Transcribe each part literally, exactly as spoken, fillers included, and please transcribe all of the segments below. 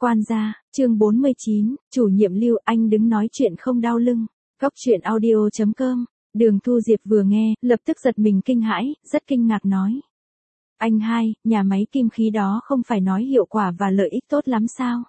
Quan gia, chương bốn mươi chín, chủ nhiệm Lưu, anh đứng nói chuyện không đau lưng. Góc truyện audio chấm com. Đường Thu Diệp vừa nghe, lập tức giật mình kinh hãi, rất kinh ngạc nói. Anh hai, nhà máy kim khí đó không phải nói hiệu quả và lợi ích tốt lắm sao?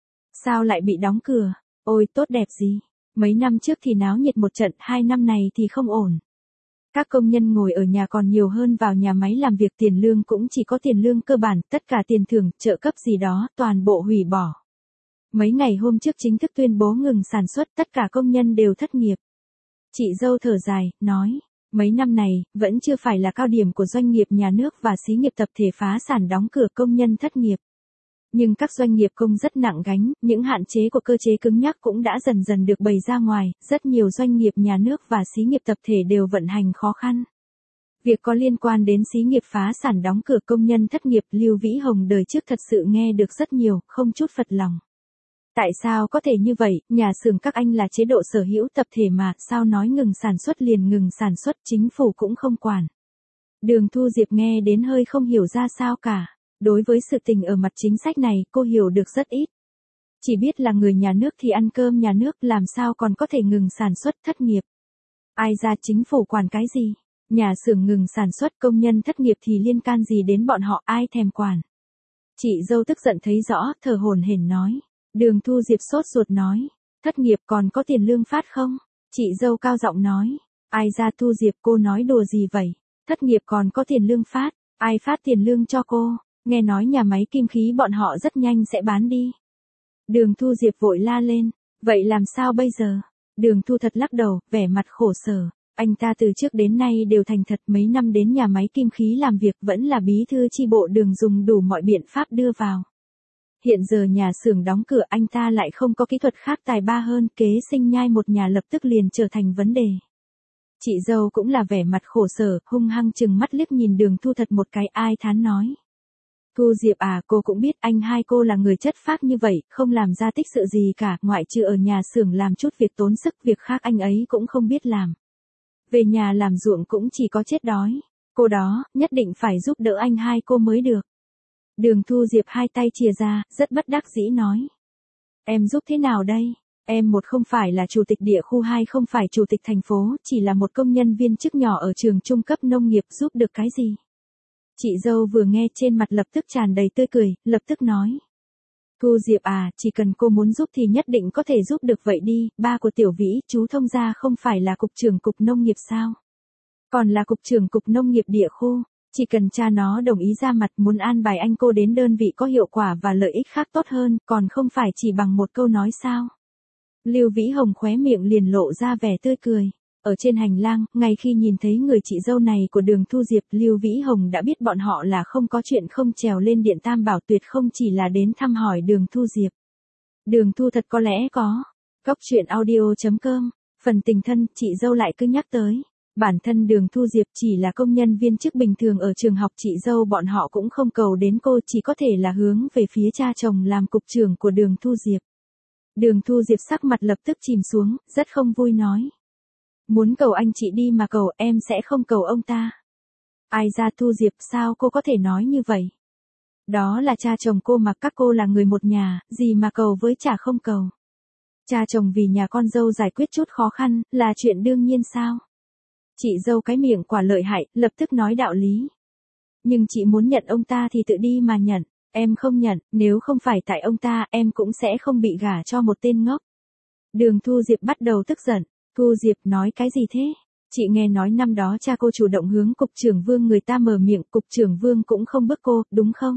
Sao lại bị đóng cửa? Ôi tốt đẹp gì? Mấy năm trước thì náo nhiệt một trận, hai năm này thì không ổn. Các công nhân ngồi ở nhà còn nhiều hơn vào nhà máy làm việc, tiền lương cũng chỉ có tiền lương cơ bản, tất cả tiền thưởng, trợ cấp gì đó, toàn bộ hủy bỏ. Mấy ngày hôm trước chính thức tuyên bố ngừng sản xuất, tất cả công nhân đều thất nghiệp. Chị dâu thở dài, nói, mấy năm này, vẫn chưa phải là cao điểm của doanh nghiệp nhà nước và xí nghiệp tập thể phá sản đóng cửa công nhân thất nghiệp. Nhưng các doanh nghiệp công rất nặng gánh, những hạn chế của cơ chế cứng nhắc cũng đã dần dần được bày ra ngoài, rất nhiều doanh nghiệp nhà nước và xí nghiệp tập thể đều vận hành khó khăn. Việc có liên quan đến xí nghiệp phá sản đóng cửa công nhân thất nghiệp, Lưu Vĩ Hồng đời trước thật sự nghe được rất nhiều, không chút phật lòng. Tại sao có thể như vậy, nhà xưởng các anh là chế độ sở hữu tập thể mà, sao nói ngừng sản xuất liền ngừng sản xuất, chính phủ cũng không quản. Đường Thu Diệp nghe đến hơi không hiểu ra sao cả. Đối với sự tình ở mặt chính sách này, cô hiểu được rất ít. Chỉ biết là người nhà nước thì ăn cơm nhà nước, làm sao còn có thể ngừng sản xuất, thất nghiệp. Ai ra chính phủ quản cái gì? Nhà xưởng ngừng sản xuất, công nhân thất nghiệp thì liên can gì đến bọn họ, ai thèm quản. Chị dâu tức giận thấy rõ, thở hổn hển nói. Đường Thu Diệp sốt ruột nói. Thất nghiệp còn có tiền lương phát không? Chị dâu cao giọng nói. Ai ra Thu Diệp, cô nói đùa gì vậy? Thất nghiệp còn có tiền lương phát, ai phát tiền lương cho cô? Nghe nói nhà máy kim khí bọn họ rất nhanh sẽ bán đi. Đường Thu Diệp vội la lên. Vậy làm sao bây giờ? Đường Thu thật lắc đầu, vẻ mặt khổ sở. Anh ta từ trước đến nay đều thành thật, mấy năm đến nhà máy kim khí làm việc, vẫn là bí thư chi bộ Đường dùng đủ mọi biện pháp đưa vào. Hiện giờ nhà xưởng đóng cửa, anh ta lại không có kỹ thuật khác tài ba hơn, kế sinh nhai một nhà lập tức liền trở thành vấn đề. Chị dâu cũng là vẻ mặt khổ sở, hung hăng chừng mắt liếc nhìn Đường Thu thật một cái, ai thán nói. Thu Diệp à, cô cũng biết anh hai cô là người chất phác như vậy, không làm ra tích sự gì cả, ngoại trừ ở nhà xưởng làm chút việc tốn sức, việc khác anh ấy cũng không biết làm. Về nhà làm ruộng cũng chỉ có chết đói. Cô đó, nhất định phải giúp đỡ anh hai cô mới được. Đường Thu Diệp hai tay chìa ra, rất bất đắc dĩ nói. Em giúp thế nào đây? Em một không phải là chủ tịch địa khu, hai không phải chủ tịch thành phố, chỉ là một công nhân viên chức nhỏ ở trường trung cấp nông nghiệp, giúp được cái gì? Chị dâu vừa nghe trên mặt lập tức tràn đầy tươi cười, lập tức nói. Thu Diệp à, chỉ cần cô muốn giúp thì nhất định có thể giúp được, vậy đi, ba của Tiểu Vĩ, chú Thông gia không phải là cục trưởng cục nông nghiệp sao? Còn là cục trưởng cục nông nghiệp địa khu, chỉ cần cha nó đồng ý ra mặt, muốn an bài anh cô đến đơn vị có hiệu quả và lợi ích khác tốt hơn, còn không phải chỉ bằng một câu nói sao? Lưu Vĩ Hồng khóe miệng liền lộ ra vẻ tươi cười. Ở trên hành lang, ngay khi nhìn thấy người chị dâu này của Đường Thu Diệp, Lưu Vĩ Hồng đã biết bọn họ là không có chuyện không trèo lên điện Tam Bảo, tuyệt không chỉ là đến thăm hỏi Đường Thu Diệp. Đường Thu thật có lẽ có. Góc truyện audio chấm com. Phần tình thân, chị dâu lại cứ nhắc tới. Bản thân Đường Thu Diệp chỉ là công nhân viên chức bình thường ở trường học, chị dâu bọn họ cũng không cầu đến cô, chỉ có thể là hướng về phía cha chồng làm cục trưởng của Đường Thu Diệp. Đường Thu Diệp sắc mặt lập tức chìm xuống, rất không vui nói. Muốn cầu anh chị đi mà cầu, em sẽ không cầu ông ta. Ai ra Thu Diệp, sao cô có thể nói như vậy? Đó là cha chồng cô mà, các cô là người một nhà, gì mà cầu với chả không cầu. Cha chồng vì nhà con dâu giải quyết chút khó khăn, là chuyện đương nhiên sao? Chị dâu cái miệng quả lợi hại, lập tức nói đạo lý. Nhưng chị muốn nhận ông ta thì tự đi mà nhận, em không nhận, nếu không phải tại ông ta, em cũng sẽ không bị gả cho một tên ngốc. Đường Thu Diệp bắt đầu tức giận. Thu Diệp nói cái gì thế? Chị nghe nói năm đó cha cô chủ động hướng cục trưởng Vương người ta mở miệng, cục trưởng Vương cũng không bức cô, đúng không?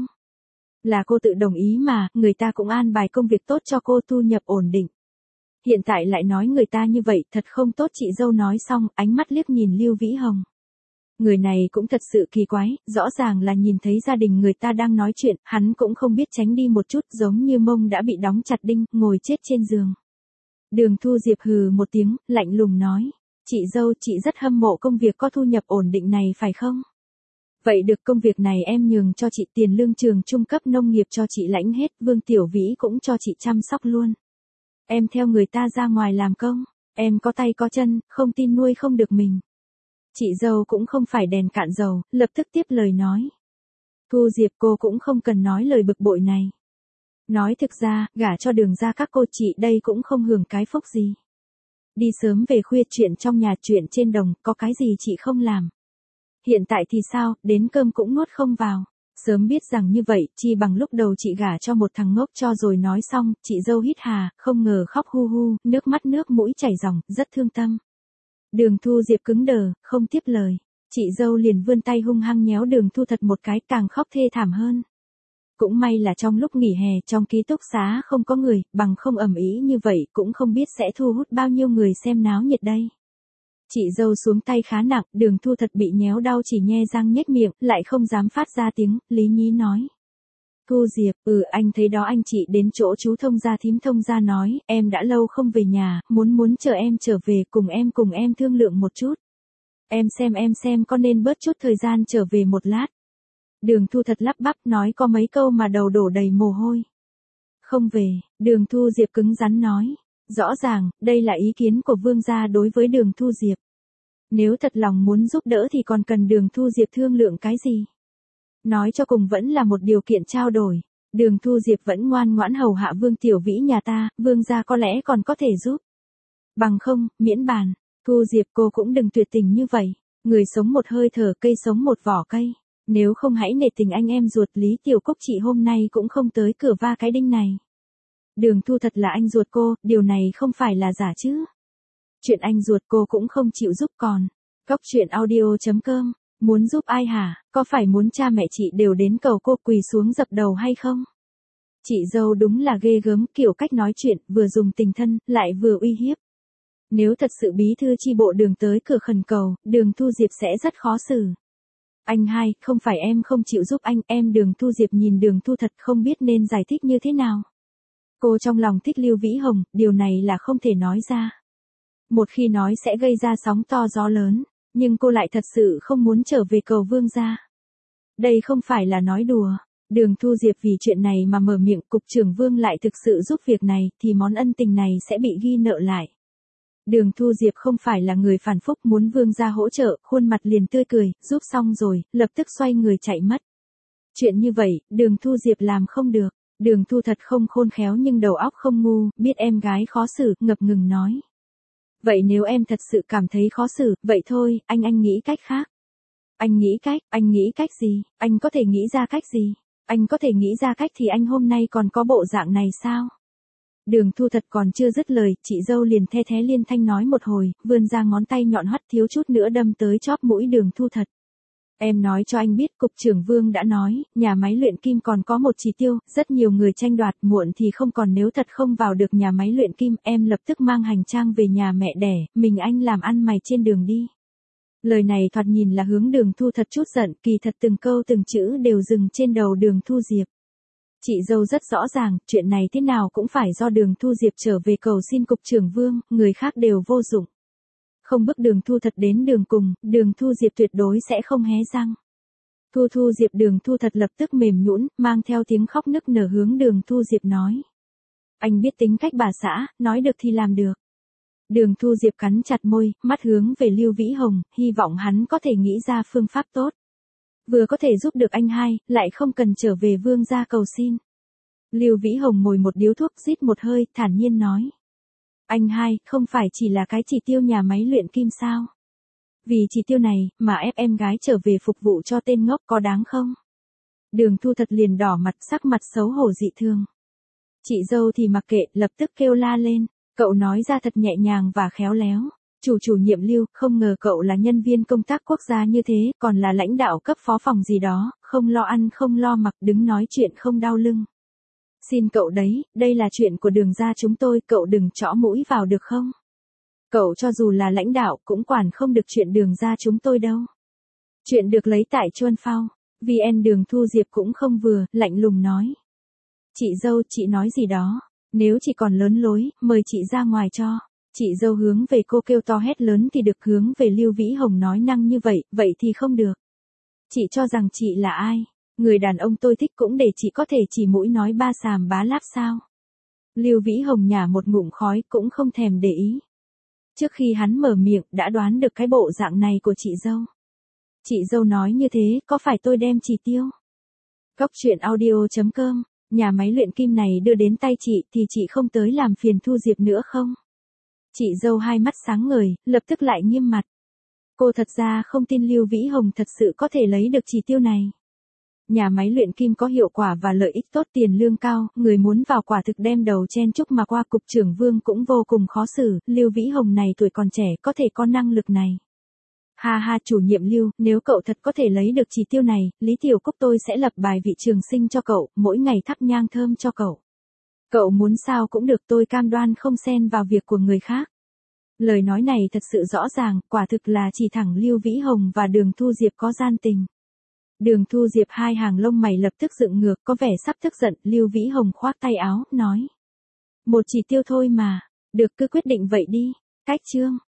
Là cô tự đồng ý mà, người ta cũng an bài công việc tốt cho cô, thu nhập ổn định. Hiện tại lại nói người ta như vậy, thật không tốt. Chị dâu nói xong, ánh mắt liếc nhìn Lưu Vĩ Hồng. Người này cũng thật sự kỳ quái, rõ ràng là nhìn thấy gia đình người ta đang nói chuyện, hắn cũng không biết tránh đi một chút, giống như mông đã bị đóng chặt đinh, ngồi chết trên giường. Đường Thu Diệp hừ một tiếng, lạnh lùng nói. Chị dâu, chị rất hâm mộ công việc có thu nhập ổn định này phải không? Vậy được, công việc này em nhường cho chị, tiền lương trường trung cấp nông nghiệp cho chị lãnh hết, Vương Tiểu Vĩ cũng cho chị chăm sóc luôn. Em theo người ta ra ngoài làm công, em có tay có chân, không tin nuôi không được mình. Chị dâu cũng không phải đèn cạn dầu, lập tức tiếp lời nói. Thu Diệp, cô cũng không cần nói lời bực bội này. Nói thực ra, gả cho Đường gia các cô chị đây cũng không hưởng cái phúc gì. Đi sớm về khuya, chuyện trong nhà, chuyện trên đồng, có cái gì chị không làm. Hiện tại thì sao, đến cơm cũng nuốt không vào. Sớm biết rằng như vậy, chi bằng lúc đầu chị gả cho một thằng ngốc cho rồi. Nói xong, chị dâu hít hà, không ngờ khóc hu hu, nước mắt nước mũi chảy ròng, rất thương tâm. Đường Thu Diệp cứng đờ, không tiếp lời. Chị dâu liền vươn tay hung hăng nhéo Đường Thu Thật một cái, càng khóc thê thảm hơn. Cũng may là trong lúc nghỉ hè, trong ký túc xá không có người, bằng không ầm ĩ như vậy cũng không biết sẽ thu hút bao nhiêu người xem náo nhiệt đây. Chị dâu xuống tay khá nặng, Đường Thu Thật bị nhéo đau chỉ nhe răng nhếch miệng, lại không dám phát ra tiếng, lý nhí nói. Thu Diệp, ừ anh thấy đó, anh chị đến chỗ chú thông gia thím thông gia nói, em đã lâu không về nhà, muốn muốn chờ em trở về cùng em cùng em thương lượng một chút. Em xem em xem có nên bớt chút thời gian trở về một lát. Đường Thu Thật lắp bắp nói có mấy câu mà đầu đổ đầy mồ hôi. Không về, Đường Thu Diệp cứng rắn nói. Rõ ràng, đây là ý kiến của Vương gia đối với Đường Thu Diệp. Nếu thật lòng muốn giúp đỡ thì còn cần Đường Thu Diệp thương lượng cái gì? Nói cho cùng vẫn là một điều kiện trao đổi. Đường Thu Diệp vẫn ngoan ngoãn hầu hạ Vương Tiểu Vĩ nhà ta, Vương gia có lẽ còn có thể giúp. Bằng không, miễn bàn. Thu Diệp cô cũng đừng tuyệt tình như vậy. Người sống một hơi thở, cây sống một vỏ cây. Nếu không hãy nể tình anh em ruột Lý Tiểu Cúc chị hôm nay cũng không tới cửa va cái đinh này. Đường Thu Thật là anh ruột cô, điều này không phải là giả chứ. Chuyện anh ruột cô cũng không chịu giúp còn. Cóc truyện audio chấm com, muốn giúp ai hả, có phải muốn cha mẹ chị đều đến cầu cô quỳ xuống dập đầu hay không? Chị dâu đúng là ghê gớm, kiểu cách nói chuyện, vừa dùng tình thân, lại vừa uy hiếp. Nếu thật sự bí thư chi bộ Đường tới cửa khẩn cầu, Đường Thu Diệp sẽ rất khó xử. Anh hai, không phải em không chịu giúp anh, em Đường Thu Diệp nhìn Đường Thu Thật không biết nên giải thích như thế nào. Cô trong lòng thích Lưu Vĩ Hồng, điều này là không thể nói ra. Một khi nói sẽ gây ra sóng to gió lớn, nhưng cô lại thật sự không muốn trở về cầu Vương gia. Đây không phải là nói đùa. Đường Thu Diệp vì chuyện này mà mở miệng, cục trưởng Vương lại thực sự giúp việc này, thì món ân tình này sẽ bị ghi nợ lại. Đường Thu Diệp không phải là người phản phúc, muốn Vương gia hỗ trợ, khuôn mặt liền tươi cười, giúp xong rồi, lập tức xoay người chạy mất. Chuyện như vậy, Đường Thu Diệp làm không được. Đường Thu Thật không khôn khéo nhưng đầu óc không ngu, biết em gái khó xử, ngập ngừng nói. Vậy nếu em thật sự cảm thấy khó xử, vậy thôi, anh anh nghĩ cách khác. Anh nghĩ cách, anh nghĩ cách gì, anh có thể nghĩ ra cách gì? Anh có thể nghĩ ra cách thì anh hôm nay còn có bộ dạng này sao? Đường Thu Thật còn chưa dứt lời, chị dâu liền the thé liên thanh nói một hồi, vươn ra ngón tay nhọn hoắt thiếu chút nữa đâm tới chóp mũi Đường Thu Thật. Em nói cho anh biết, cục trưởng Vương đã nói, nhà máy luyện kim còn có một chỉ tiêu, rất nhiều người tranh đoạt, muộn thì không còn, nếu thật không vào được nhà máy luyện kim, em lập tức mang hành trang về nhà mẹ đẻ, mình anh làm ăn mày trên đường đi. Lời này thoạt nhìn là hướng Đường Thu Thật chút giận, kỳ thật từng câu từng chữ đều dừng trên đầu Đường Thu Diệp. Chị dâu rất rõ ràng, chuyện này thế nào cũng phải do Đường Thu Diệp trở về cầu xin cục trưởng Vương, người khác đều vô dụng. Không bước Đường Thu Thật đến đường cùng, Đường Thu Diệp tuyệt đối sẽ không hé răng. Thu Thu Diệp, Đường Thu Thật lập tức mềm nhũn, mang theo tiếng khóc nức nở hướng Đường Thu Diệp nói. Anh biết tính cách bà xã, nói được thì làm được. Đường Thu Diệp cắn chặt môi, mắt hướng về Lưu Vĩ Hồng, hy vọng hắn có thể nghĩ ra phương pháp tốt. Vừa có thể giúp được anh hai, lại không cần trở về Vương gia cầu xin. Lưu Vĩ Hồng mồi một điếu thuốc, rít một hơi, thản nhiên nói. Anh hai, không phải chỉ là cái chỉ tiêu nhà máy luyện kim sao? Vì chỉ tiêu này, mà ép em gái trở về phục vụ cho tên ngốc có đáng không? Đường Thu Thật liền đỏ mặt, sắc mặt xấu hổ dị thường. Chị dâu thì mặc kệ, lập tức kêu la lên. Cậu nói ra thật nhẹ nhàng và khéo léo. Chủ chủ nhiệm Lưu, không ngờ cậu là nhân viên công tác quốc gia như thế, còn là lãnh đạo cấp phó phòng gì đó, không lo ăn không lo mặc, đứng nói chuyện không đau lưng. Xin cậu đấy, đây là chuyện của Đường gia chúng tôi, cậu đừng chõ mũi vào được không? Cậu cho dù là lãnh đạo cũng quản không được chuyện Đường gia chúng tôi đâu. Chuyện được lấy tại Chuân Phao, vê en Đường Thu Diệp cũng không vừa, lạnh lùng nói. Chị dâu, chị nói gì đó, nếu chị còn lớn lối, mời chị ra ngoài cho. Chị dâu hướng về cô kêu to hét lớn thì được, hướng về Lưu Vĩ Hồng nói năng như vậy, vậy thì không được. Chị cho rằng chị là ai? Người đàn ông tôi thích cũng để chị có thể chỉ mũi nói ba xàm bá láp sao? Lưu Vĩ Hồng nhả một ngụm khói cũng không thèm để ý. Trước khi hắn mở miệng đã đoán được cái bộ dạng này của chị dâu. Chị dâu nói như thế, có phải tôi đem chỉ tiêu? Cóc truyện audio chấm com Nhà máy luyện kim này đưa đến tay chị thì chị không tới làm phiền Thu Diệp nữa không? Chị dâu hai mắt sáng ngời, lập tức lại nghiêm mặt. Cô thật ra không tin Lưu Vĩ Hồng thật sự có thể lấy được chỉ tiêu này. Nhà máy luyện kim có hiệu quả và lợi ích tốt, tiền lương cao, người muốn vào quả thực đem đầu chen chúc mà qua. Cục trưởng Vương cũng vô cùng khó xử, Lưu Vĩ Hồng này tuổi còn trẻ có thể có năng lực này. Ha ha, chủ nhiệm Lưu, nếu cậu thật có thể lấy được chỉ tiêu này, Lý Tiểu Cúc tôi sẽ lập bài vị trường sinh cho cậu, mỗi ngày thắp nhang thơm cho cậu. Cậu muốn sao cũng được, tôi cam đoan không xen vào việc của người khác. Lời nói này thật sự rõ ràng, quả thực là chỉ thẳng Lưu Vĩ Hồng và Đường Thu Diệp có gian tình. Đường Thu Diệp hai hàng lông mày lập tức dựng ngược, có vẻ sắp tức giận. Lưu Vĩ Hồng khoác tay áo, nói. Một chỉ tiêu thôi mà, được cứ quyết định vậy đi. Cách chương.